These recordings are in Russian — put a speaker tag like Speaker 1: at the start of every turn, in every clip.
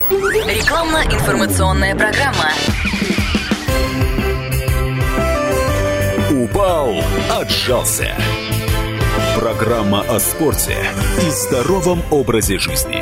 Speaker 1: Рекламно-информационная программа.
Speaker 2: Упал, отжался. Программа о спорте и здоровом образе жизни.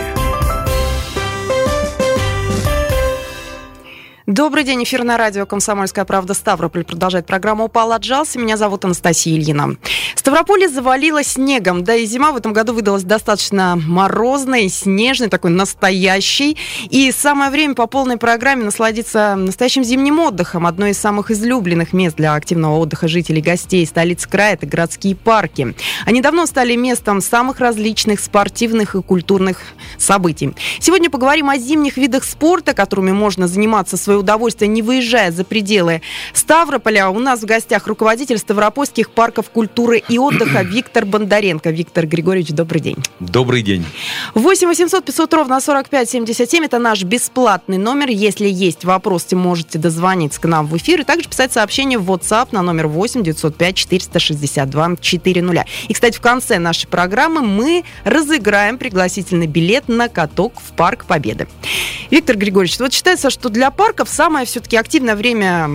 Speaker 3: Добрый день, эфир на радио «Комсомольская правда» Ставрополь продолжает программу «Упал, отжался». Меня зовут Анастасия Ильина. Ставрополье завалило снегом, да и зима в этом году выдалась достаточно морозной, снежной, такой настоящей. И самое время по полной программе насладиться настоящим зимним отдыхом. Одно из самых излюбленных мест для активного отдыха жителей и гостей столицы края – это городские парки. Они давно стали местом самых различных спортивных и культурных событий. Сегодня поговорим о зимних видах спорта, которыми можно заниматься в свое удовольствие, не выезжая за пределы Ставрополя. У нас в гостях руководитель Ставропольских парков культуры и отдыха Виктор Бондаренко. Виктор Григорьевич, добрый день.
Speaker 4: Добрый день.
Speaker 3: 8 800 500 ровно 45 77. Это наш бесплатный номер. Если есть вопросы, можете дозвониться к нам в эфир и также писать сообщение в WhatsApp на номер 8 905 462 400. И, кстати, в конце нашей программы мы разыграем пригласительный билет на каток в Парк Победы. Виктор Григорьевич, вот считается, что для парков самое все-таки активное время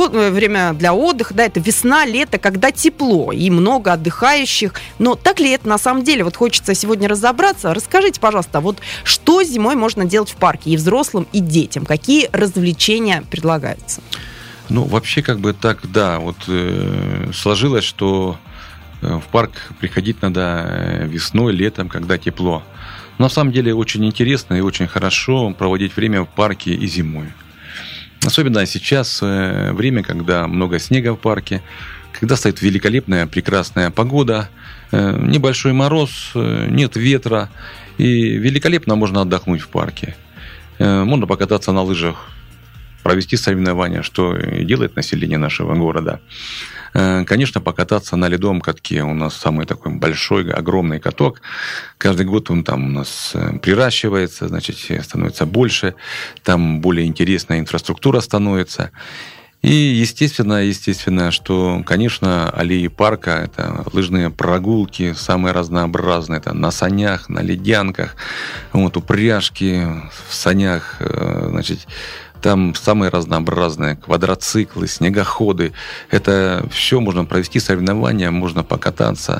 Speaker 3: для отдыха, да, это весна, лето, когда тепло и много отдыхающих. Но так ли это на самом деле? Вот хочется сегодня разобраться. Расскажите, пожалуйста, вот что зимой можно делать в парке и взрослым, и детям? Какие развлечения предлагаются?
Speaker 4: Ну, вообще, как бы так, да, вот сложилось, что в парк приходить надо весной, летом, когда тепло. Но на самом деле очень интересно и очень хорошо проводить время в парке и зимой. Особенно сейчас время, когда много снега в парке, когда стоит великолепная, прекрасная погода, небольшой мороз, нет ветра, и великолепно можно отдохнуть в парке. Можно покататься на лыжах, провести соревнования, что и делает население нашего города. Конечно, покататься на ледовом катке. У нас самый такой большой, огромный каток. Каждый год он там у нас приращивается, значит, становится больше. Там более интересная инфраструктура становится. И естественно, что, конечно, аллеи парка – это лыжные прогулки, самые разнообразные. Это на санях, на ледянках, вот, упряжки в санях, значит, там самые разнообразные квадроциклы, снегоходы. Это все можно провести, соревнования, можно покататься.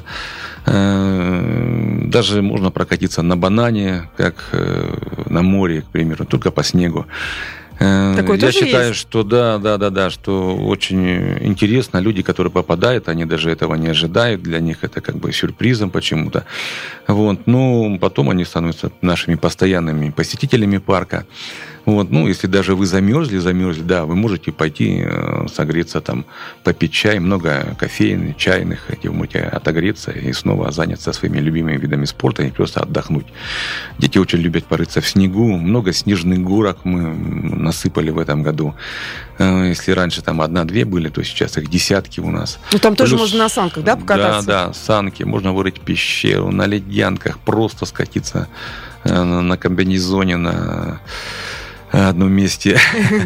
Speaker 4: Даже можно прокатиться на банане, как на море, к примеру, только по снегу.
Speaker 3: Такое
Speaker 4: Я считаю,
Speaker 3: есть?
Speaker 4: что да, что очень интересно. Люди, которые попадают, они даже этого не ожидают. Для них это как бы сюрпризом почему-то. Вот. Ну, потом они становятся нашими постоянными посетителями парка. Вот, ну, если даже вы замерзли, да, вы можете пойти согреться там, попить чай, много кофеин, чайных, где вы можете отогреться и снова заняться своими любимыми видами спорта и просто отдохнуть. Дети очень любят порыться в снегу, много снежных горок мы насыпали в этом году. Если раньше там 1-2 были, то сейчас их десятки у нас.
Speaker 3: Ну, там тоже можно на санках, да, покататься?
Speaker 4: Да, санки, можно вырыть пещеру, на ледянках, просто скатиться на комбинезоне, на одном месте.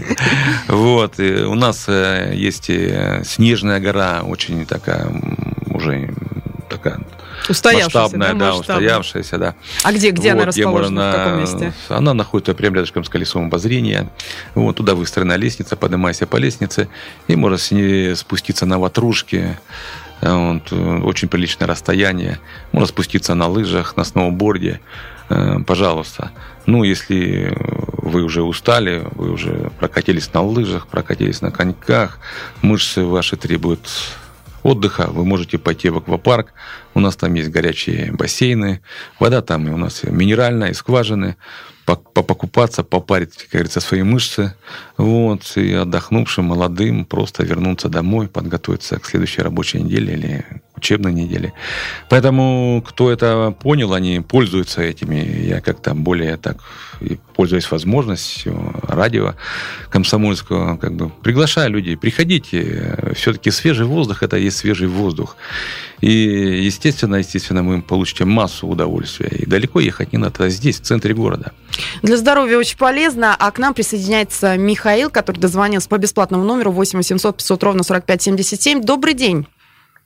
Speaker 4: Вот. И у нас есть снежная гора, очень такая, уже такая масштабная, да, устоявшаяся, да.
Speaker 3: А где
Speaker 4: вот,
Speaker 3: она расположена, в каком месте?
Speaker 4: Она находится прямо рядышком с колесом обозрения. Вот, туда выстроена лестница, поднимайся по лестнице, и можно с ней спуститься на ватрушке. Вот, очень приличное расстояние. Можно спуститься на лыжах, на сноуборде. Пожалуйста. Ну, если вы уже устали, вы уже прокатились на лыжах, прокатились на коньках, мышцы ваши требуют отдыха, вы можете пойти в аквапарк. У нас там есть горячие бассейны, вода там и у нас минеральная, из скважины. Покупаться, попарить, как говорится, свои мышцы. Вот, и отдохнувшим, молодым просто вернуться домой, подготовиться к следующей рабочей неделе или учебной неделе. Поэтому, кто это понял, они пользуются этими. Я как-то более так, пользуясь возможностью радио комсомольского, как бы приглашаю людей, приходите. Все-таки свежий воздух – это и есть свежий воздух. И, естественно, вы получите массу удовольствия. И далеко ехать не надо, а здесь, в центре города.
Speaker 3: Для здоровья очень полезно. А к нам присоединяется Михаил, который дозвонился по бесплатному номеру 8 800 500 ровно 45 77. Добрый день.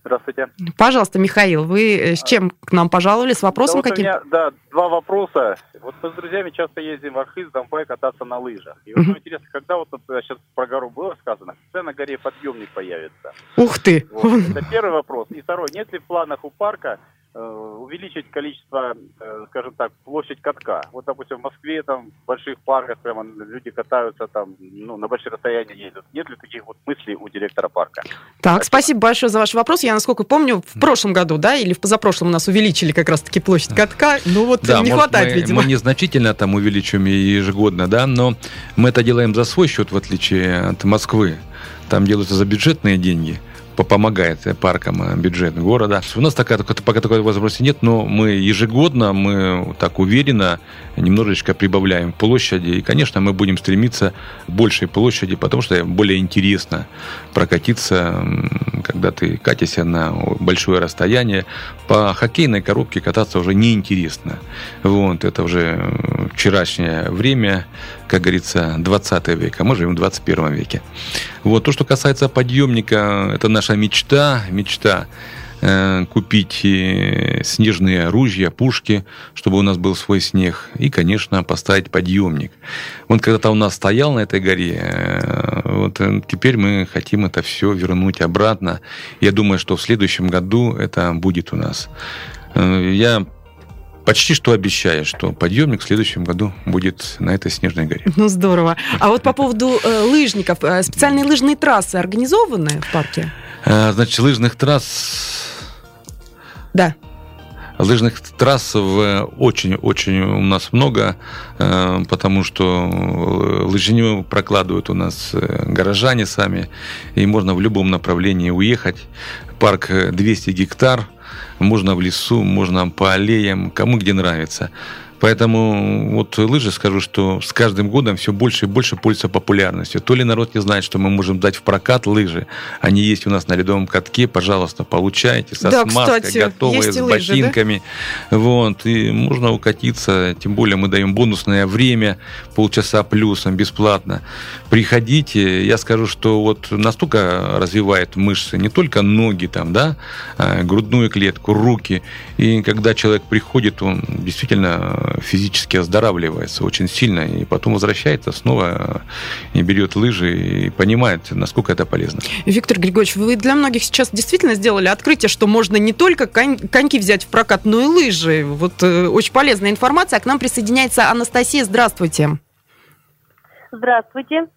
Speaker 5: Здравствуйте.
Speaker 3: Пожалуйста, Михаил, вы с чем к нам пожаловали? С вопросом каким-то?
Speaker 5: У меня, два вопроса. Вот мы с друзьями часто ездим в Архыз, Донбай кататься на лыжах. И вот интересно, когда вот сейчас про гору было сказано, когда на горе подъемник появится?
Speaker 3: Ух ты!
Speaker 5: Вот. Это первый вопрос. И второй, нет ли в планах у парка увеличить количество, скажем так, площадь катка? Вот, допустим, в Москве, там, в больших парках прямо люди катаются там, на большие расстояния ездят. Нет ли таких вот мыслей у директора парка?
Speaker 3: Так, спасибо большое за ваш вопрос. Я, насколько помню, в прошлом году, да, или в позапрошлом у нас увеличили как раз-таки площадь катка. Ну вот
Speaker 4: да,
Speaker 3: не хватает, видимо.
Speaker 4: Мы незначительно там увеличиваем ежегодно, да, но мы это делаем за свой счет, в отличие от Москвы. Там делаются за бюджетные деньги. Помогает паркам бюджет города. У нас пока такой возможности нет, но мы ежегодно, мы так уверенно немножечко прибавляем площади. И, конечно, мы будем стремиться к большей площади, потому что более интересно прокатиться, когда ты катишься на большое расстояние. По хоккейной коробке кататься уже неинтересно. Вот, это уже вчерашнее время, как говорится, 20 век, а мы живем в 21 веке. Вот, то, что касается подъемника, это наша мечта купить снежные ружья, пушки, чтобы у нас был свой снег, и, конечно, поставить подъемник. Он когда-то у нас стоял на этой горе, вот теперь мы хотим это все вернуть обратно. Я думаю, что в следующем году это будет у нас. Я почти что обещаю, что подъемник в следующем году будет на этой снежной горе.
Speaker 3: Ну, здорово. А вот по поводу лыжников, специальные лыжные трассы организованы в парке?
Speaker 4: Значит, лыжных трасс...
Speaker 3: Да.
Speaker 4: Лыжных трасс очень-очень у нас много, потому что лыжню прокладывают у нас горожане сами, и можно в любом направлении уехать. Парк 200 гектар, можно в лесу, можно по аллеям, кому где нравится. Поэтому вот лыжи, скажу, что с каждым годом все больше и больше пользуются популярностью. То ли народ не знает, что мы можем дать в прокат лыжи. Они есть у нас на ледовом катке. Пожалуйста, получайте. Со смазкой, кстати, готовые, с лыжи, ботинками. Да? Вот. И можно укатиться. Тем более мы даем бонусное время, полчаса плюсом, бесплатно. Приходите. Я скажу, что вот настолько развивает мышцы, не только ноги, там, да, грудную клетку, руки. И когда человек приходит, он действительно физически оздоравливается очень сильно, и потом возвращается снова и берет лыжи, и понимает, насколько это полезно. Виктор Григорьевич, вы для многих сейчас действительно сделали открытие, что можно не только коньки взять в прокат, но и лыжи. Вот очень полезная информация. К нам присоединяется Анастасия. Здравствуйте.
Speaker 6: Здравствуйте.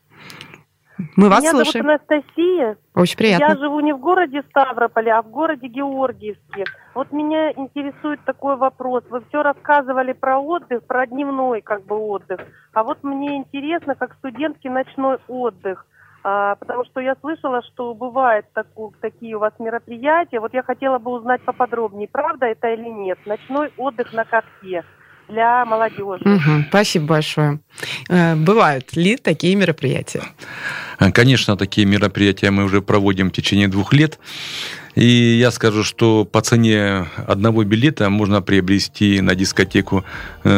Speaker 3: Мы вас
Speaker 6: Меня
Speaker 3: слушаем.
Speaker 6: зовут Анастасия.
Speaker 3: Очень приятно.
Speaker 6: Я живу не в городе Ставрополе, а в городе Георгиевске. Вот меня интересует такой вопрос. Вы все рассказывали про отдых, про дневной отдых. А вот мне интересно, как студентский ночной отдых. Потому что я слышала, что бывают такие у вас мероприятия. Вот я хотела бы узнать поподробнее, правда это или нет. Ночной отдых на катке для молодежи.
Speaker 3: Спасибо большое. Бывают ли такие мероприятия?
Speaker 4: Конечно, такие мероприятия мы уже проводим в течение 2 лет. И я скажу, что по цене одного билета можно приобрести на дискотеку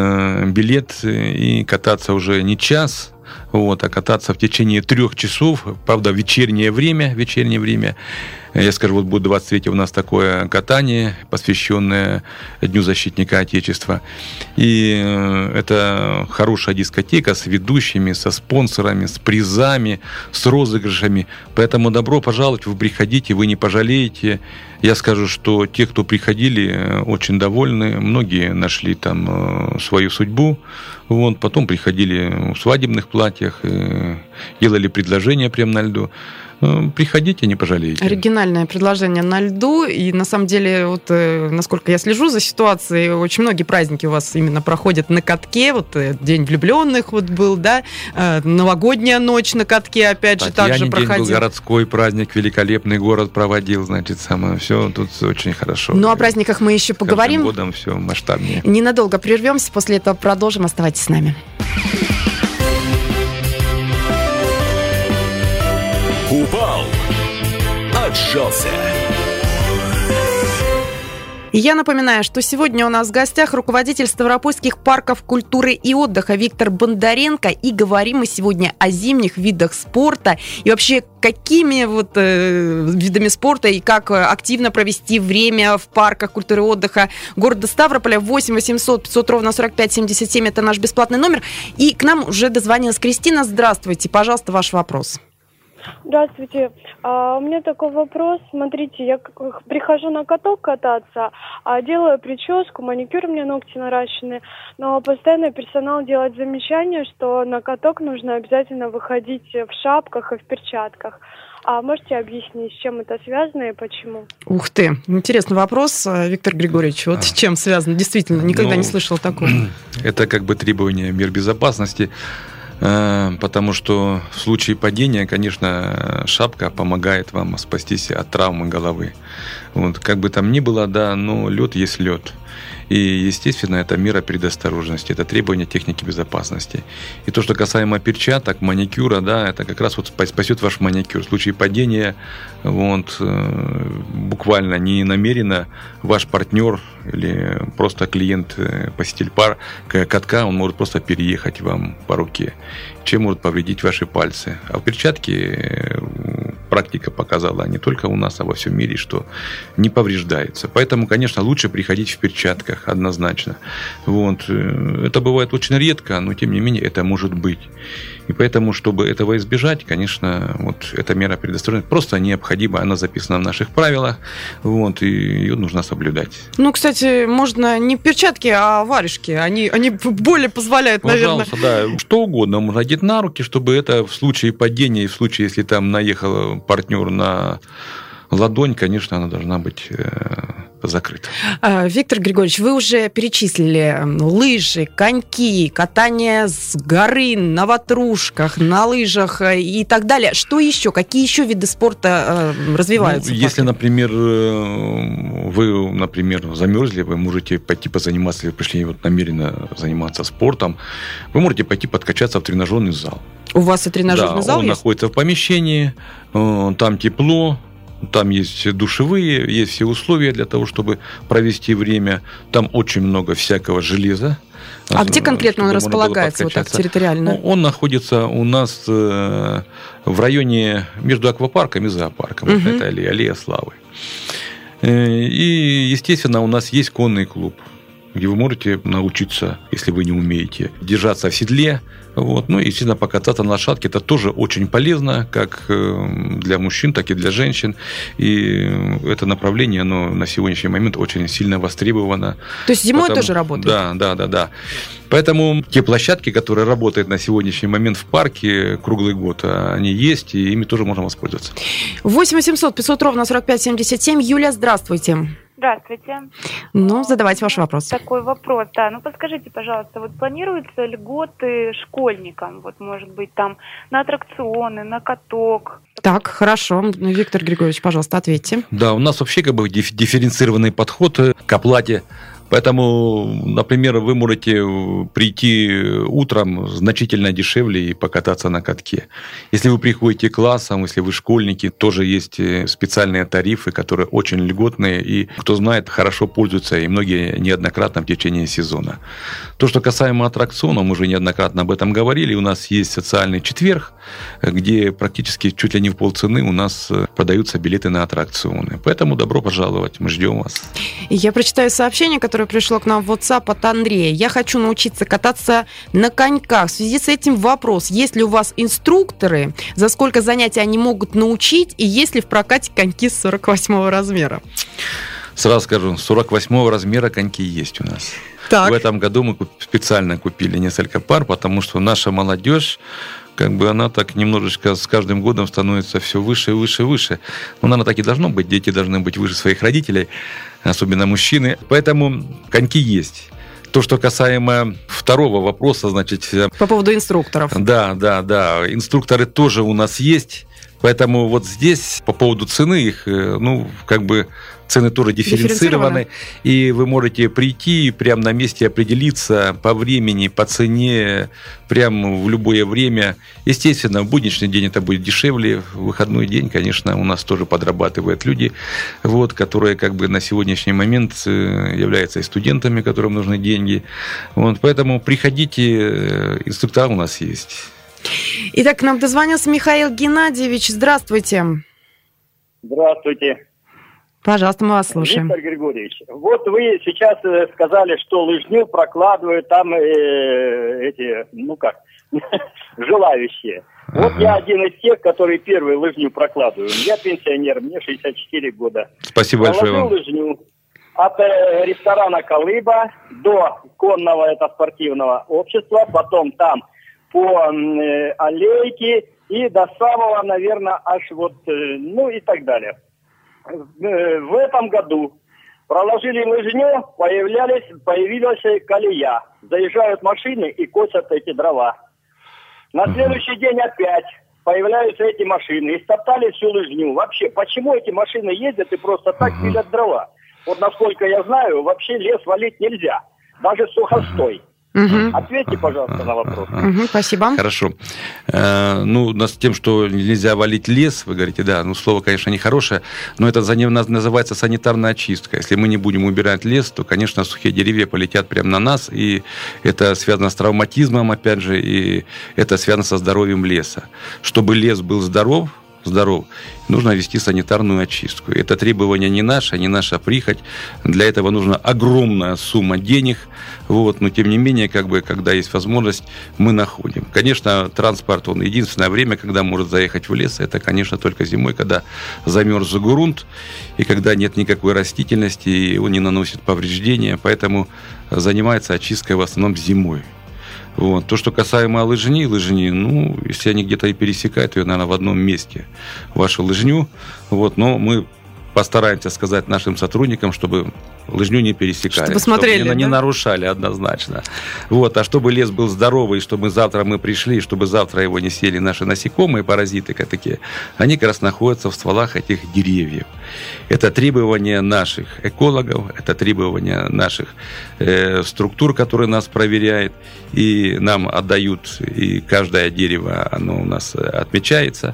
Speaker 4: билет и кататься уже не час, а кататься в течение 3 часов. Правда, вечернее время. Я скажу, вот будет 23 у нас такое катание, посвященное Дню защитника Отечества. И это хорошая дискотека с ведущими, со спонсорами, с призами, с розыгрышами. Поэтому добро пожаловать, вы приходите, вы не пожалеете. Я скажу, что те, кто приходили, очень довольны. Многие нашли там свою судьбу. Потом приходили в свадебных платьях, делали предложения прямо на льду. Приходите, не пожалеете. Оригинальное предложение на льду. И на самом деле, насколько я слежу за ситуацией, очень многие праздники у вас именно проходят на катке. День влюбленных был, да, новогодняя ночь на катке, опять же, также проходил. День был городской праздник, великолепный город проводил, все тут очень хорошо.
Speaker 3: Ну, о праздниках мы еще поговорим.
Speaker 4: С каждым годом все масштабнее.
Speaker 3: Ненадолго прервемся, после этого продолжим. Оставайтесь с нами.
Speaker 2: Упал, отжался.
Speaker 3: И я напоминаю, что сегодня у нас в гостях руководитель Ставропольских парков культуры и отдыха Виктор Бондаренко. И говорим мы сегодня о зимних видах спорта. И вообще, какими видами спорта и как активно провести время в парках культуры и отдыха города Ставрополя. 8 800 500 ровно 45 77 – это наш бесплатный номер. И к нам уже дозвонилась Кристина. Здравствуйте. Пожалуйста, ваш вопрос.
Speaker 7: Здравствуйте. У меня такой вопрос. Смотрите, я прихожу на каток кататься, делаю прическу, маникюр, у меня ногти наращены, но постоянно персонал делает замечание, что на каток нужно обязательно выходить в шапках и в перчатках. А можете объяснить, с чем это связано и почему?
Speaker 3: Ух ты, интересный вопрос, Виктор Григорьевич. Вот с чем связано? Действительно, никогда не слышал такого.
Speaker 4: Это как бы требование мер безопасности. Потому что в случае падения, конечно, шапка помогает вам спастись от травмы головы. Вот, как бы там ни было, да, но лед есть лед. И, естественно, это мера предосторожности, это требование техники безопасности. И то, что касаемо перчаток, маникюра, да, это как раз вот спасет ваш маникюр. В случае падения, буквально не намеренно ваш партнер или просто клиент, посетитель катка, он может просто переехать вам по руке, чем может повредить ваши пальцы. А в перчатке практика показала не только у нас, а во всем мире, что не повреждается. Поэтому, конечно, лучше приходить в перчатках, однозначно. Это бывает очень редко, но тем не менее это может быть. И поэтому, чтобы этого избежать, конечно, эта мера предосторожности просто необходима. Она записана в наших правилах, и ее нужно соблюдать.
Speaker 3: Кстати, можно не перчатки, а варежки. Они более позволяют, наверное.
Speaker 4: Пожалуйста, да, что угодно можно одеть на руки, чтобы это в случае падения и в случае, если там наехал партнер на ладонь, конечно, она должна быть закрыта.
Speaker 3: Виктор Григорьевич, вы уже перечислили лыжи, коньки, катание с горы, на ватрушках, на лыжах и так далее. Что еще? Какие еще виды спорта развиваются?
Speaker 4: Если, например, вы, замерзли, вы можете пойти позаниматься, если вы пришли намеренно заниматься спортом, вы можете пойти подкачаться в тренажерный зал.
Speaker 3: У вас и тренажерный зал
Speaker 4: есть? Он находится в помещении, там тепло, там есть душевые, есть все условия для того, чтобы провести время. Там очень много всякого железа.
Speaker 3: А где конкретно он располагается, вот так территориально?
Speaker 4: Он находится у нас в районе между аквапарком и зоопарком.
Speaker 3: Угу.
Speaker 4: Это аллея славы. И, естественно, у нас есть конный клуб, где вы можете научиться, если вы не умеете, держаться в седле. И, естественно, покататься на лошадке. Это тоже очень полезно, как для мужчин, так и для женщин. И это направление, оно на сегодняшний момент очень сильно востребовано.
Speaker 3: То есть зимой тоже работает?
Speaker 4: Да. Поэтому те площадки, которые работают на сегодняшний момент в парке круглый год, они есть, и ими тоже можно воспользоваться.
Speaker 3: 8 800 500 ровно 45 77. Юля, здравствуйте.
Speaker 8: Здравствуйте.
Speaker 3: Задавайте ваш вопрос.
Speaker 8: Такой вопрос, да. Подскажите, пожалуйста, планируются льготы школьникам? Может быть, там на аттракционы, на каток?
Speaker 3: Так, хорошо. Виктор Григорьевич, пожалуйста, ответьте.
Speaker 4: Да, у нас вообще дифференцированный подход к оплате. Поэтому, например, вы можете прийти утром значительно дешевле и покататься на катке. Если вы приходите классом, если вы школьники, тоже есть специальные тарифы, которые очень льготные, и, кто знает, хорошо пользуются, и многие неоднократно в течение сезона. То, что касаемо аттракционов, мы уже неоднократно об этом говорили, у нас есть социальный четверг, где практически чуть ли не в полцены у нас продаются билеты на аттракционы. Поэтому добро пожаловать, мы ждем вас.
Speaker 3: Я прочитаю сообщение, которое пришло к нам в WhatsApp от Андрея. Я хочу научиться кататься на коньках. В связи с этим вопрос. Есть ли у вас инструкторы? За сколько занятий они могут научить? И есть ли в прокате коньки с 48-го размера?
Speaker 4: Сразу скажу, 48-го размера коньки есть у нас.
Speaker 3: Так.
Speaker 4: В этом году мы специально купили несколько пар, потому что наша молодежь, она так немножечко с каждым годом становится все выше и выше и выше. Наверное, так и должно быть. Дети должны быть выше своих родителей, особенно мужчины. Поэтому коньки есть. То, что касаемо второго вопроса,
Speaker 3: по поводу инструкторов.
Speaker 4: Да. Инструкторы тоже у нас есть. Поэтому вот здесь по поводу цены их, цены тоже дифференцированы, и вы можете прийти, прямо на месте определиться по времени, по цене, прямо в любое время. Естественно, в будничный день это будет дешевле, в выходной день, конечно, у нас тоже подрабатывают люди, которые на сегодняшний момент являются и студентами, которым нужны деньги. Поэтому приходите, инструктора у нас есть.
Speaker 3: Итак, к нам дозвонился Михаил Геннадьевич. Здравствуйте.
Speaker 9: Здравствуйте.
Speaker 3: Пожалуйста, мы вас слушаем.
Speaker 9: Виктор Григорьевич, вот вы сейчас сказали, что лыжню прокладывают там желающие. Вот я один из тех, которые первые лыжню прокладывают. Я пенсионер, мне 64 года.
Speaker 4: Спасибо большое вам.
Speaker 9: Положил лыжню от ресторана «Колыба» до конного, спортивного общества, потом там по аллейке и до самого, наверное, аж и так далее. В этом году проложили лыжню, появилась колея. Заезжают машины и косят эти дрова. На следующий день опять появляются эти машины и стоптали всю лыжню. Вообще, почему эти машины ездят и просто так пилят дрова? Вот насколько я знаю, вообще лес валить нельзя. Даже сухостой. Ответьте, пожалуйста, на вопрос.
Speaker 3: Спасибо.
Speaker 4: Хорошо. С тем, что нельзя валить лес, вы говорите, да, слово, конечно, нехорошее, но это называется санитарная очистка. Если мы не будем убирать лес, то, конечно, сухие деревья полетят прямо на нас, и это связано с травматизмом, опять же, и это связано со здоровьем леса. Чтобы лес был здоров, нужно вести санитарную очистку. Это требование не наша прихоть. Для этого нужна огромная сумма денег. Но тем не менее, когда есть возможность, мы находим. Конечно, транспорт, он единственное время, когда может заехать в лес, это, конечно, только зимой, когда замерз грунт, и когда нет никакой растительности, и он не наносит повреждения. Поэтому занимается очисткой в основном зимой. То, что касаемо лыжни, если они где-то и пересекают ее, наверное, в одном месте, вашу лыжню, но мы постараемся сказать нашим сотрудникам, чтобы лыжню не пересекали, чтобы не нарушали однозначно. А чтобы лес был здоровый, чтобы завтра мы пришли, чтобы завтра его не съели наши насекомые, паразиты такие, они как раз находятся в стволах этих деревьев. Это требования наших экологов, это требования наших структур, которые нас проверяют, и нам отдают, и каждое дерево, оно у нас отмечается,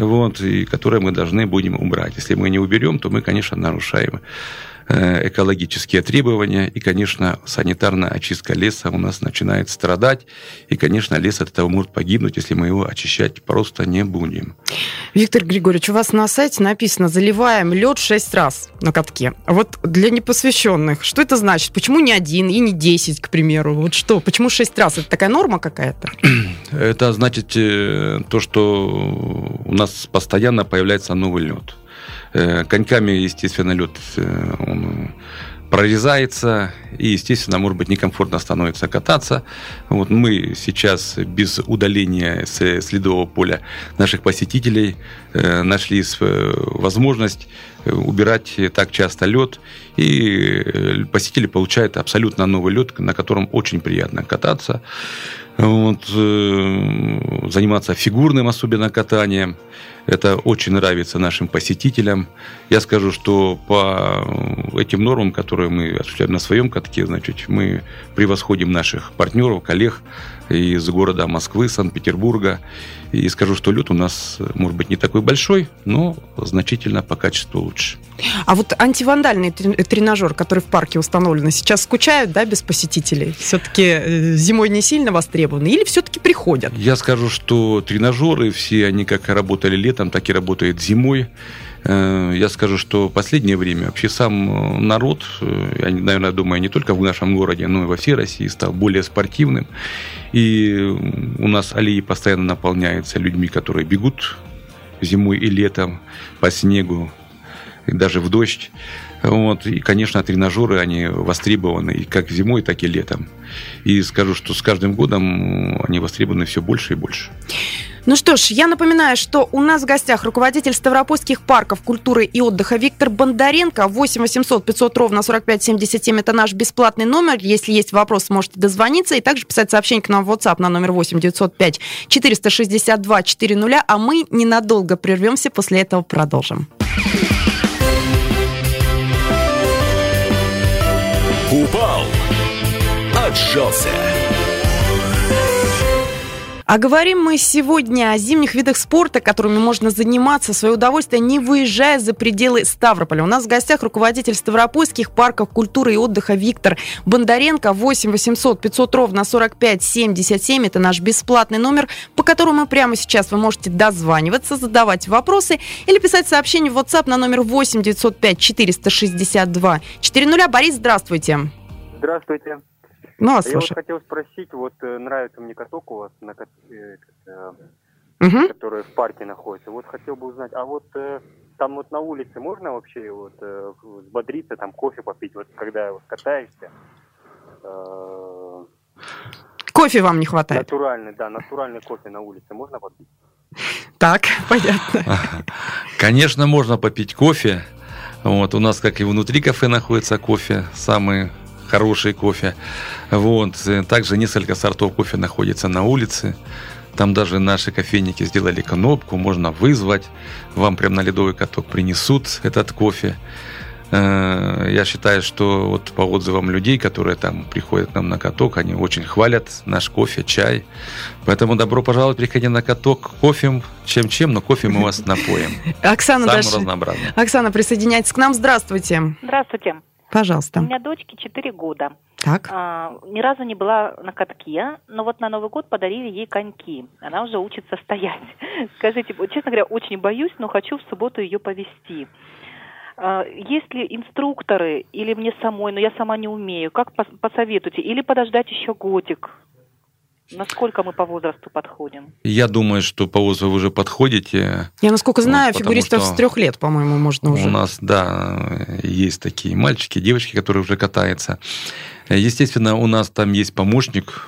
Speaker 4: и которое мы должны будем убрать. Если мы не уберем, то мы, конечно, нарушаем экологические требования, и, конечно, санитарная очистка леса у нас начинает страдать, и, конечно, лес от этого может погибнуть, если мы его очищать просто не будем.
Speaker 3: Виктор Григорьевич, у вас на сайте написано: заливаем лед 6 раз на катке. Для непосвященных, что это значит? Почему не 1 и не 10, к примеру? Почему 6 раз? Это такая норма какая-то?
Speaker 4: Это значит то, что у нас постоянно появляется новый лед. Коньками, естественно, лед он прорезается, и, естественно, может быть, некомфортно становится кататься. Мы сейчас без удаления с следового поля наших посетителей нашли возможность убирать так часто лед, и посетители получают абсолютно новый лед, на котором очень приятно кататься. Заниматься фигурным особенно катанием. Это очень нравится нашим посетителям. Я скажу, что по этим нормам, которые мы осуществляем на своем катке, мы превосходим наших партнеров, коллег из города Москвы, Санкт-Петербурга. И скажу, что лед у нас, может быть, не такой большой, но значительно по качеству лучше.
Speaker 3: А антивандальный тренажер, который в парке установлен, сейчас скучают, без посетителей? Все-таки зимой не сильно востребованы? Или все-таки приходят? Я
Speaker 4: скажу, что тренажеры все, они как работали летом, так и работают зимой. Я скажу, что в последнее время вообще сам народ, я, наверное, думаю, не только в нашем городе, но и во всей России стал более спортивным. И у нас аллеи постоянно наполняются людьми, которые бегут зимой и летом по снегу, и даже в дождь. И, конечно, тренажеры, они востребованы и как зимой, так и летом. И скажу, что с каждым годом они востребованы все больше и больше.
Speaker 3: Ну что ж, я напоминаю, что у нас в гостях руководитель Ставропольских парков культуры и отдыха Виктор Бондаренко. 8 800 500 ровно 45 77 – это наш бесплатный номер. Если есть вопрос, можете дозвониться и также писать сообщение к нам в WhatsApp на номер 8 905 462 400. А мы ненадолго прервемся, после этого продолжим.
Speaker 2: Упал, отжался.
Speaker 3: А говорим мы сегодня о зимних видах спорта, которыми можно заниматься в свое удовольствие, не выезжая за пределы Ставрополя. У нас в гостях руководитель Ставропольских парков культуры и отдыха Виктор Бондаренко. 8 800 500 ровно 45 77. Это наш бесплатный номер, по которому прямо сейчас вы можете дозваниваться, задавать вопросы или писать сообщение в WhatsApp на номер 8 905 462 400. Борис, здравствуйте.
Speaker 10: Здравствуйте.
Speaker 3: Ну, вас
Speaker 10: я
Speaker 3: слушаю.
Speaker 10: вот хотел спросить, вот нравится мне каток у вас, который в парке находится. Вот хотел бы узнать, а вот там вот на улице можно вообще вот взбодриться, там кофе попить, вот когда вот катаешься?
Speaker 3: Кофе вам не хватает?
Speaker 10: Натуральный кофе на улице можно попить?
Speaker 3: Так, понятно.
Speaker 4: Конечно, можно попить кофе. Вот, у нас, как и внутри кафе, находится кофе, самый хороший кофе. Вот. Также несколько сортов кофе находится на улице. Там даже наши кофейники сделали кнопку, можно вызвать. Вам прямо на ледовый каток принесут этот кофе. Я считаю, что вот по отзывам людей, которые там приходят к нам на каток, они очень хвалят наш кофе, чай. Поэтому добро пожаловать, приходите на каток. Кофе, чем, но кофе мы вас напоим.
Speaker 3: Оксана,
Speaker 4: самый разнообразный.
Speaker 3: Оксана, присоединяйтесь к нам. Здравствуйте.
Speaker 11: Здравствуйте.
Speaker 3: Пожалуйста.
Speaker 11: У меня дочке 4 года.
Speaker 3: Так.
Speaker 11: Ни разу не была на катке, но вот на Новый год подарили ей коньки. Она уже учится стоять. Скажите, честно говоря, очень боюсь, но хочу в субботу ее повезти. Есть ли инструкторы или мне самой, но я сама не умею, как посоветуйте? Или подождать еще годик? Насколько мы по возрасту подходим?
Speaker 4: Я думаю, что по возрасту вы уже подходите.
Speaker 3: Я, насколько знаю, фигуристов с 3 лет, по-моему, можно уже.
Speaker 4: У нас, да, есть такие мальчики, девочки, которые уже катаются. Естественно, у нас там есть помощник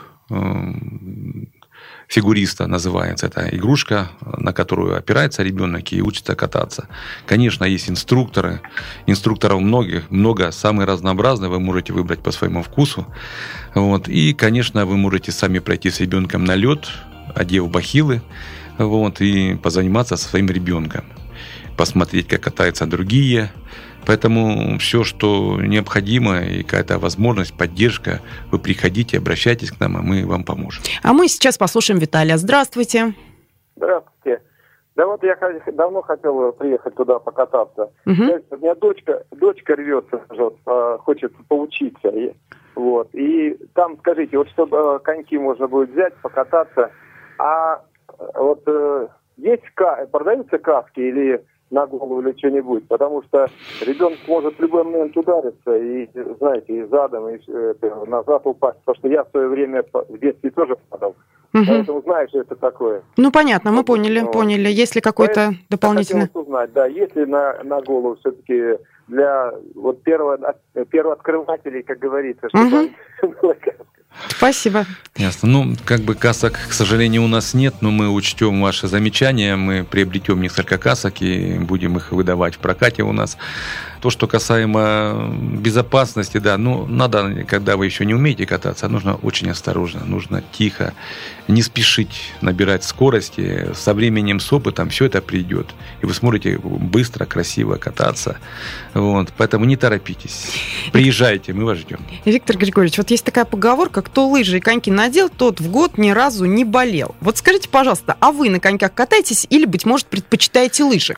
Speaker 4: фигуриста, называется. Это игрушка, на которую опирается ребенок и учится кататься. Конечно, есть инструкторы. Инструкторов много, самые разнообразные. Вы можете выбрать по своему вкусу. Вот. И, конечно, вы можете сами пройти с ребенком на лед, одев бахилы, вот, и позаниматься со своим ребенком. Посмотреть, как катаются другие. Поэтому все, что необходимо, и какая-то возможность, поддержка, вы приходите, обращайтесь к нам, а мы вам поможем.
Speaker 3: А мы сейчас послушаем Виталия. Здравствуйте.
Speaker 12: Здравствуйте. Да вот я давно хотел приехать туда покататься. У меня дочка рвется, хочет поучиться. Вот. И там, скажите, вот чтобы коньки можно будет взять, покататься, а вот продаются каски или на голову или что-нибудь, потому что ребенок может в любой момент удариться и, знаете, и задом, и назад упасть, потому что я в свое время в детстве тоже падал. Поэтому знаешь, что это такое.
Speaker 3: Ну, понятно, мы поняли. Есть ли какой-то дополнительный...
Speaker 12: Я хотел узнать, да, есть ли на голову все-таки для вот первооткрывателей, как говорится, чтобы была каска.
Speaker 3: Спасибо.
Speaker 4: Ясно. Ну, как бы касок, к сожалению, у нас нет, но мы учтем ваши замечания, мы приобретем несколько касок и будем их выдавать в прокате у нас. То, что касаемо безопасности, да, ну, надо, когда вы еще не умеете кататься, нужно очень осторожно, нужно тихо, не спешить набирать скорости. Со временем, с опытом все это придет, и вы сможете быстро, красиво кататься. Вот. Поэтому не торопитесь. Приезжайте, мы вас ждем.
Speaker 3: Виктор Григорьевич, вот есть такая поговорка: кто лыжи и коньки надел, тот в год ни разу не болел. Вот скажите, пожалуйста, а вы на коньках катаетесь или, быть может, предпочитаете лыжи?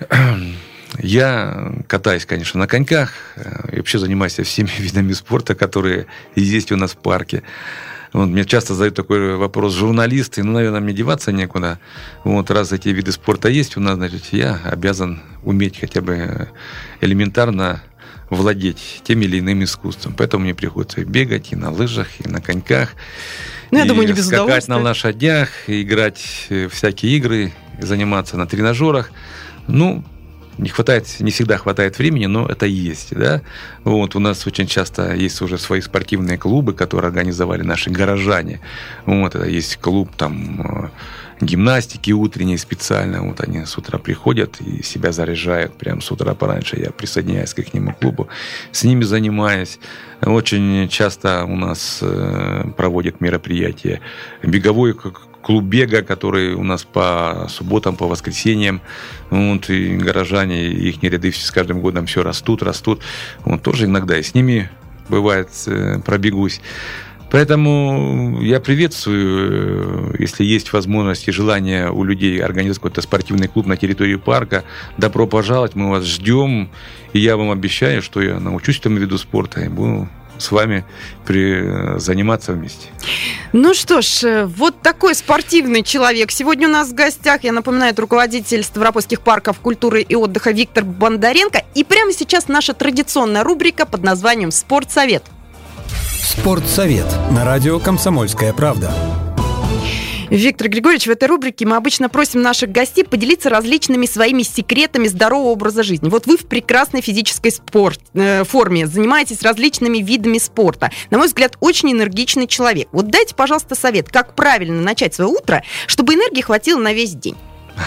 Speaker 4: Я катаюсь, конечно, на коньках и вообще занимаюсь всеми видами спорта, которые есть у нас в парке. Вот, мне часто задают такой вопрос журналисты, наверное, мне деваться некуда. Вот, раз эти виды спорта есть у нас, значит, я обязан уметь хотя бы элементарно владеть тем или иным искусством. Поэтому мне приходится и бегать, и на лыжах, и на коньках.
Speaker 3: Ну, я думаю, не без
Speaker 4: скакать
Speaker 3: удовольствия.
Speaker 4: на лошадях, и играть в всякие игры, и заниматься на тренажерах. Ну, не всегда хватает времени, но это есть, да. Вот, у нас очень часто есть уже свои спортивные клубы, которые организовали наши горожане. Вот, это есть клуб там гимнастики утренней специально. Вот они с утра приходят и себя заряжают. Прямо с утра пораньше я присоединяюсь к ихнему клубу. С ними занимаюсь. Очень часто у нас проводят мероприятия. Беговой клуб бега, который у нас по субботам, по воскресеньям. Вот, и горожане, их ряды с каждым годом все растут. Вот, тоже иногда и с ними, бывает, пробегусь. Поэтому я приветствую, если есть возможность и желание у людей организовать какой-то спортивный клуб на территории парка. Добро пожаловать, мы вас ждем. И я вам обещаю, что я научусь этому виду спорта и буду с вами заниматься вместе.
Speaker 3: Ну что ж, вот такой спортивный человек. Сегодня у нас в гостях, я напоминаю, это руководитель Ставропольских парков культуры и отдыха Виктор Бондаренко. И прямо сейчас наша традиционная рубрика под названием «Спортсовет».
Speaker 13: Спортсовет на радио «Комсомольская правда».
Speaker 3: Виктор Григорьевич, в этой рубрике мы обычно просим наших гостей поделиться различными своими секретами здорового образа жизни. Вот вы в прекрасной физической форме, занимаетесь различными видами спорта. На мой взгляд, очень энергичный человек. Вот дайте, пожалуйста, совет, как правильно начать свое утро, чтобы энергии хватило на весь день.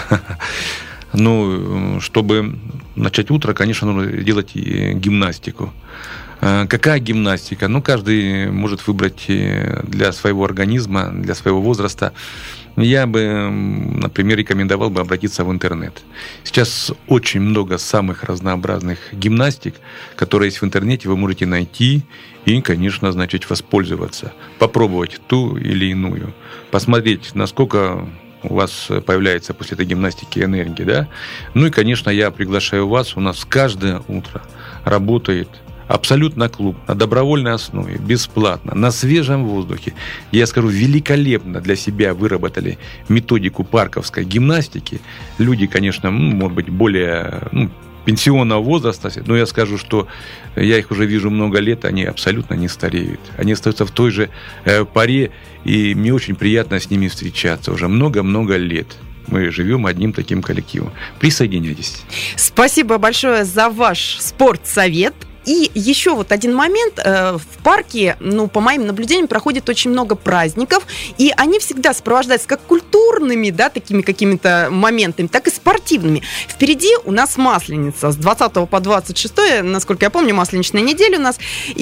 Speaker 4: Ну, чтобы начать утро, конечно, нужно делать гимнастику. Какая гимнастика? Ну, каждый может выбрать для своего организма, для своего возраста. Я бы, например, рекомендовал бы обратиться в интернет. Сейчас очень много самых разнообразных гимнастик, которые есть в интернете, вы можете найти и, конечно, воспользоваться. Попробовать ту или иную. Посмотреть, насколько у вас появляется после этой гимнастики энергия, да? Ну и, конечно, я приглашаю вас. У нас каждое утро работает абсолютно клуб, на добровольной основе, бесплатно, на свежем воздухе. Я скажу, великолепно для себя выработали методику парковской гимнастики. Люди, конечно, может быть, более пенсионного возраста, но я скажу, что я их уже вижу много лет, они абсолютно не стареют. Они остаются в той же паре, и мне очень приятно с ними встречаться уже много-много лет. Мы живем одним таким коллективом. Присоединяйтесь.
Speaker 3: Спасибо большое за ваш спортсовет. И еще вот один момент. В парке, по моим наблюдениям, проходит очень много праздников, и они всегда сопровождаются как культурными, да, такими какими-то моментами, так и спортивными. Впереди у нас Масленица. С 20 по 26, насколько я помню, Масленичная неделя у нас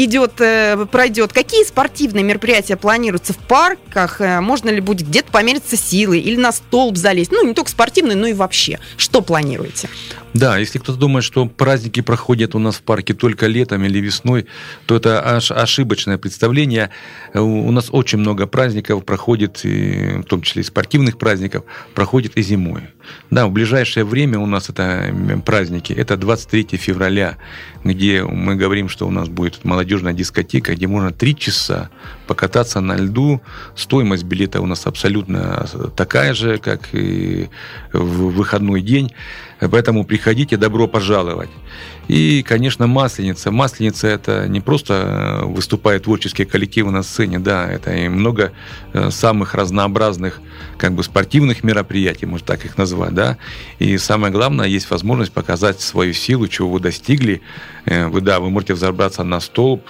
Speaker 3: пройдет. Какие спортивные мероприятия планируются в парках? Можно ли будет где-то помериться силой или на столб залезть? Не только спортивные, но и вообще. Что планируете?
Speaker 4: Да, если кто-то думает, что праздники проходят у нас в парке только летом или весной, то это ошибочное представление. У нас очень много праздников проходит, в том числе и спортивных праздников, проходит и зимой. Да, в ближайшее время у нас это праздники. Это 23 февраля, где мы говорим, что у нас будет молодежная дискотека, где можно 3 часа покататься на льду. Стоимость билета у нас абсолютно такая же, как и в выходной день. Поэтому приходите, добро пожаловать. И, конечно, Масленица. Масленица – это не просто выступают творческие коллективы на сцене, да, это и много самых разнообразных спортивных мероприятий, можно так их назвать, да. И самое главное, есть возможность показать свою силу, чего вы достигли. Вы можете взобраться на столб,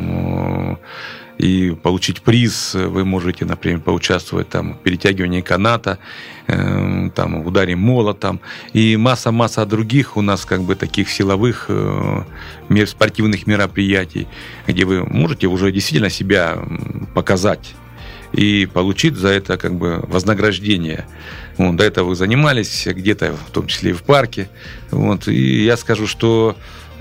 Speaker 4: и получить приз. Вы можете, например, поучаствовать в перетягивании каната, в ударе молотом. И масса других у нас таких силовых спортивных мероприятий, где вы можете уже действительно себя показать и получить за это вознаграждение. До этого вы занимались где-то, в том числе и в парке. И я скажу, что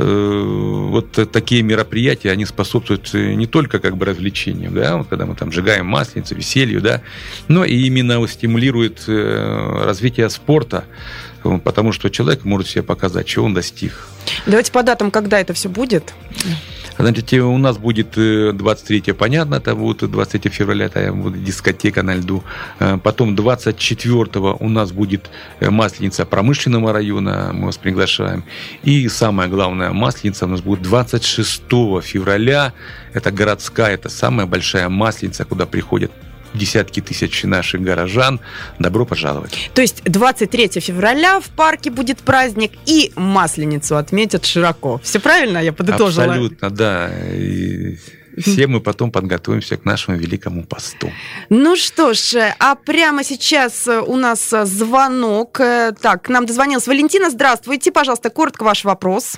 Speaker 4: такие мероприятия, они способствуют не только развлечению, да, когда мы сжигаем масленицу, веселью, да, но и именно стимулирует развитие спорта, потому что человек может себе показать, чего он достиг.
Speaker 3: Давайте по датам, когда это все будет.
Speaker 4: Значит, у нас будет 23, понятно, это будет 23 февраля, это будет дискотека на льду. Потом 24 у нас будет Масленица промышленного района, мы вас приглашаем. И самое главное, Масленица у нас будет 26 февраля, это городская, это самая большая Масленица, куда приходят десятки тысяч наших горожан. Добро пожаловать.
Speaker 3: То есть 23 февраля в парке будет праздник, и Масленицу отметят широко. Все правильно я подытожила?
Speaker 4: Абсолютно, да. все мы потом подготовимся к нашему великому посту.
Speaker 3: Ну что ж, а прямо сейчас у нас звонок. Так, к нам дозвонилась Валентина. Здравствуйте, пожалуйста, коротко ваш вопрос.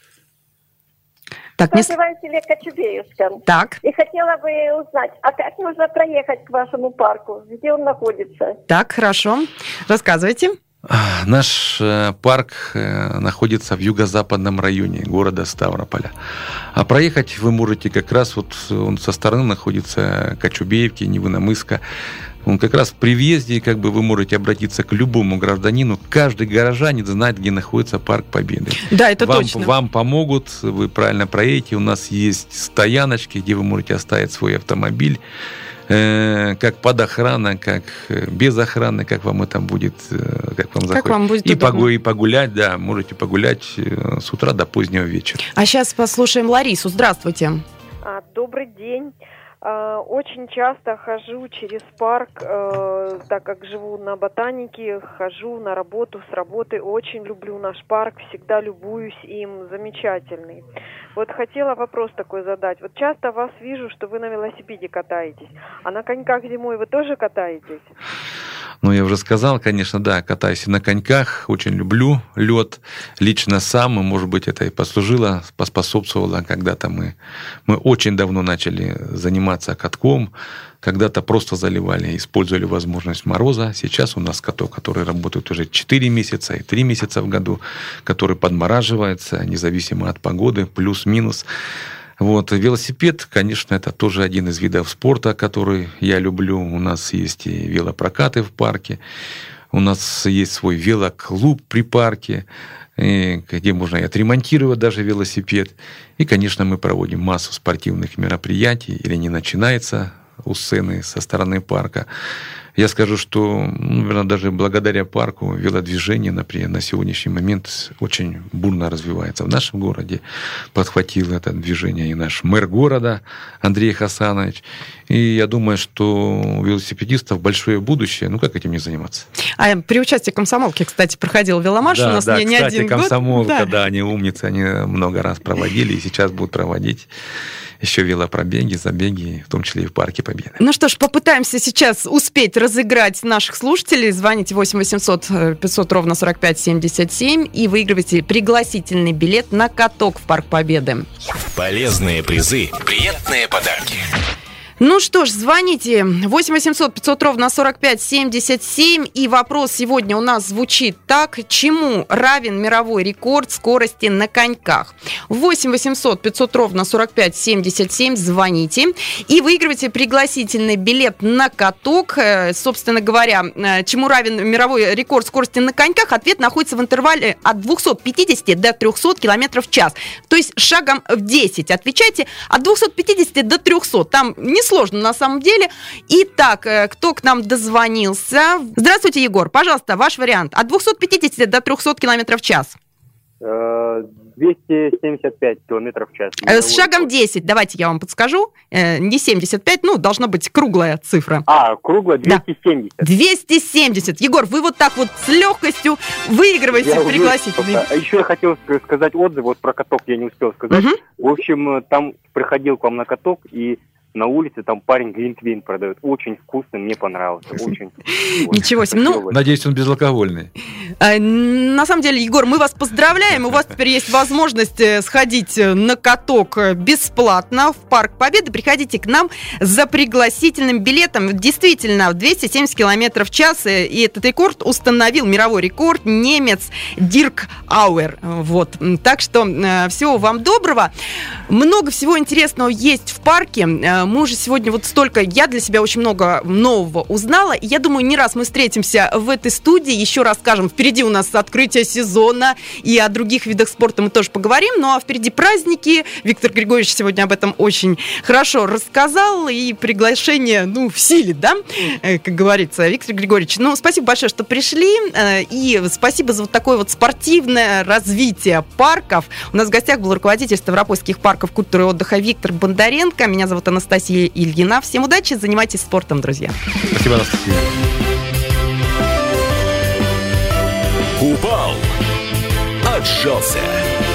Speaker 3: Так,
Speaker 14: называется Кочубеевска.
Speaker 3: Так.
Speaker 14: И хотела бы узнать, а как нужно проехать к вашему парку? Где он находится?
Speaker 3: Так, хорошо. Рассказывайте.
Speaker 4: Наш парк находится в юго-западном районе города Ставрополя. А проехать вы можете как раз, вот он со стороны находится Кочубеевки, Невиномысска. Он как раз при въезде, как бы вы можете обратиться к любому гражданину. Каждый горожанин знает, где находится Парк Победы.
Speaker 3: Да, это точно.
Speaker 4: Вам помогут, вы правильно проедете. У нас есть стояночки, где вы можете оставить свой автомобиль. Как под охраной, как без охраны, как вам это будет, как вам захочется. Вам будет и погулять, да, можете погулять с утра до позднего вечера.
Speaker 3: А сейчас послушаем Ларису. Здравствуйте.
Speaker 15: Добрый день. Очень часто хожу через парк, так как живу на Ботанике, хожу на работу, с работы. Очень люблю наш парк, всегда любуюсь им, замечательный. Вот хотела вопрос такой задать. Вот часто вас вижу, что вы на велосипеде катаетесь, а на коньках зимой вы тоже катаетесь?
Speaker 4: Ну, я уже сказал, конечно, да, катаюсь на коньках, очень люблю лед. Лично сам, может быть, это и послужило, поспособствовало. Когда-то мы очень давно начали заниматься катком, когда-то просто заливали, использовали возможность мороза. Сейчас у нас каток, который работает уже 4 месяца и 3 месяца в году, который подмораживается, независимо от погоды, плюс-минус. Вот. Велосипед, конечно, это тоже один из видов спорта, который я люблю. У нас есть и велопрокаты в парке, у нас есть свой велоклуб при парке, где можно и отремонтировать даже велосипед. И, конечно, мы проводим массу спортивных мероприятий, или не начинается у сцены со стороны парка. Я скажу, что, наверное, даже благодаря парку велодвижение, например, на сегодняшний момент очень бурно развивается в нашем городе. Подхватил это движение и наш мэр города Андрей Хасанович. И я думаю, что у велосипедистов большое будущее. Ну, как этим не заниматься?
Speaker 3: А при участии комсомолки, кстати, проходил веломарш у нас не один год.
Speaker 4: Комсомолка, да, они умницы, они много раз проводили и сейчас будут проводить еще велопробеги, забеги, в том числе и в Парке Победы.
Speaker 3: Ну что ж, попытаемся сейчас успеть разыграть наших слушателей. Звоните 8 800 500 ровно 45 77 и выигрывайте пригласительный билет на каток в Парк Победы.
Speaker 2: Полезные призы, приятные подарки.
Speaker 3: Ну что ж, звоните 8 800 500 ровно 45 77. И вопрос сегодня у нас звучит так. Чему равен мировой рекорд скорости на коньках? 8 800 500 ровно 45 77. Звоните и выигрывайте пригласительный билет на каток. Собственно говоря, чему равен мировой рекорд скорости на коньках? Ответ находится в интервале от 250 до 300 км в час. То есть шагом в 10. Отвечайте от 250 до 300. Там не сложно на самом деле. Итак, кто к нам дозвонился? Здравствуйте, Егор. Пожалуйста, ваш вариант. От 250 до 300 км в час.
Speaker 10: 275 км в час.
Speaker 3: С шагом 10. Давайте я вам подскажу. Не 75, ну, должна быть круглая цифра.
Speaker 10: Круглая, 270.
Speaker 3: Да. 270. Егор, вы вот так вот с легкостью выигрываете пригласительный.
Speaker 10: А еще я хотел сказать отзыв, вот про каток я не успел сказать. В общем, там приходил к вам на каток, и на улице там парень глинтвейн продает. Очень вкусный, мне понравился. Очень.
Speaker 3: Ничего себе. Ну,
Speaker 4: надеюсь, он безалкогольный.
Speaker 3: На самом деле, Егор, мы вас поздравляем. У вас теперь есть возможность сходить на каток бесплатно в Парк Победы. Приходите к нам за пригласительным билетом. Действительно, 270 км в час. И этот рекорд установил, мировой рекорд, немец Дирк Ауэр. Вот. Так что всего вам доброго. Много всего интересного есть в парке. Мы уже сегодня вот столько, я для себя очень много нового узнала. И я думаю, не раз мы встретимся в этой студии, еще расскажем. Впереди у нас открытие сезона, и о других видах спорта мы тоже поговорим. Ну а впереди праздники. Виктор Григорьевич сегодня об этом очень хорошо рассказал. И приглашение, ну, в силе, да, как говорится. Виктор Григорьевич, ну, спасибо большое, что пришли. И спасибо за вот такое вот спортивное развитие парков. У нас в гостях был руководитель Ставропольских парков культуры и отдыха Виктор Бондаренко. Меня зовут Анастасия Ильина. Всем удачи, занимайтесь спортом, друзья.
Speaker 4: Спасибо, Анастасия.
Speaker 2: Упал, отжался.